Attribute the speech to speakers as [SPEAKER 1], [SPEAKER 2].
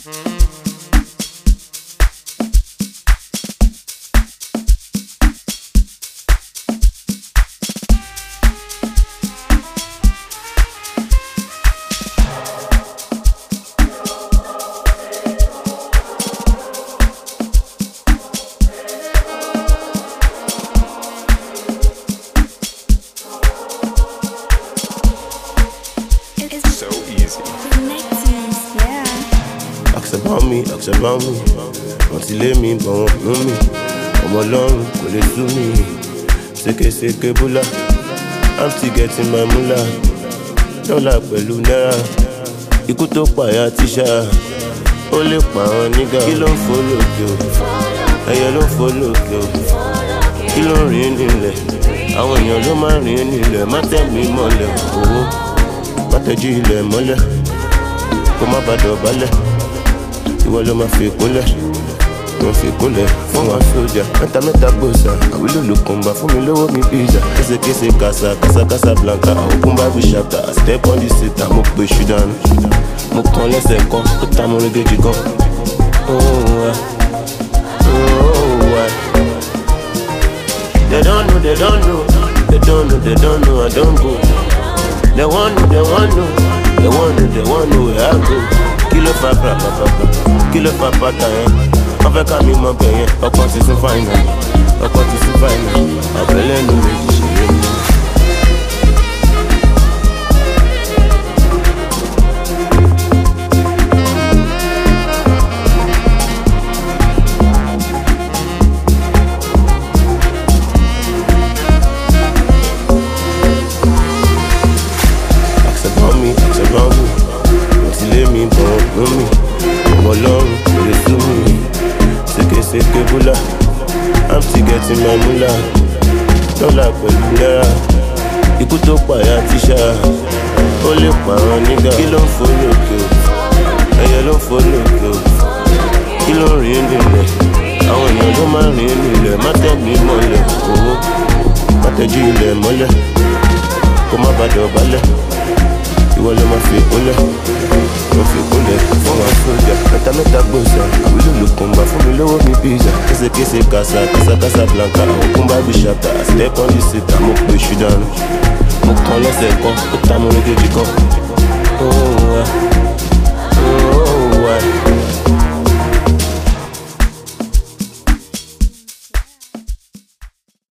[SPEAKER 1] Ask about me, wọ́n ti lé mi bọ̀ wọ́n mú mi. Ọmọ Ọlọ́run kò lè sú mi. Sékèsékè búlá, I'm still getting my mula. Dọ́là pẹ̀lú náírà, ikú tó pààyà tíṣà. Ó lè pa àwọn nígà. Kí ló ń fò lókè o? Ẹyẹ ló ń fò lókè o. Kí ló ń rìn nílẹ̀? Àwọn èèyàn ló máa ń rìn nílẹ̀. Má tẹ̀ mí mọ́lẹ̀ owó, má tẹ̀jú ilẹ̀ mọ́lẹ̀. Kó má bàa dọ̀bálẹ̀. Ìwọ ló máa fi kúnlẹ̀, wọ́n fi kúnlẹ̀ fún wa sójà. Mẹ́ta gbòòsà, àwílò ló kún bá fún mi lówó mi pizza. Késekése kásá blanca, òkun bible chapter. Step on the seat, mo pe ṣùdánù. Mo kàn lẹ́sẹ̀ kan, ó ta mo régéjì kan. They don't know, they don't know, they don't know, they don't know, I don't go. They want know, they want know, they want know, they want know where I go. Kilo fa kilo fa pata yẹn. Wọ́n fẹ́ ká mi mọ bẹ̀ yẹn. Ọkàn ti sún fáìnà, ọkàn ti sún fáìnà. Àbẹ̀lẹ̀ nu méjì ṣeré mi. Ọmọ Ọlọ́run kò lè sú mi. Sékèsékè búlá, I'm still getting my mula. Dọ́là pẹ̀lú náírà, ikú tó pààyà tíṣà. Ó lè pa àwọn nígà. Kí ló ń fò lókè o? Ẹyẹ ló ń fò lókè o. Kí ló ń rìn nílẹ̀? Àwọn èèyàn ló máa ń rìn nílẹ̀. Má tẹ̀ mí mọ́lẹ̀ owó, má tẹ̀jú ilẹ̀ mọ́lẹ̀. Kó má bàa dọ̀bálẹ̀. Ìwọ ló máa fi kúnlẹ̀, wọ́n fi kúnlẹ̀ fún wa sójà. Mẹ́ta gbòòsà, àwílò ló kún bá fún mi lówó mi pizza. Késekése kásá blanca, òkun bible chapter. Step on the seat, mo pe ṣùdánù. Mo kàn lẹ́sẹ̀ kan, ó ta mo régéjì kan.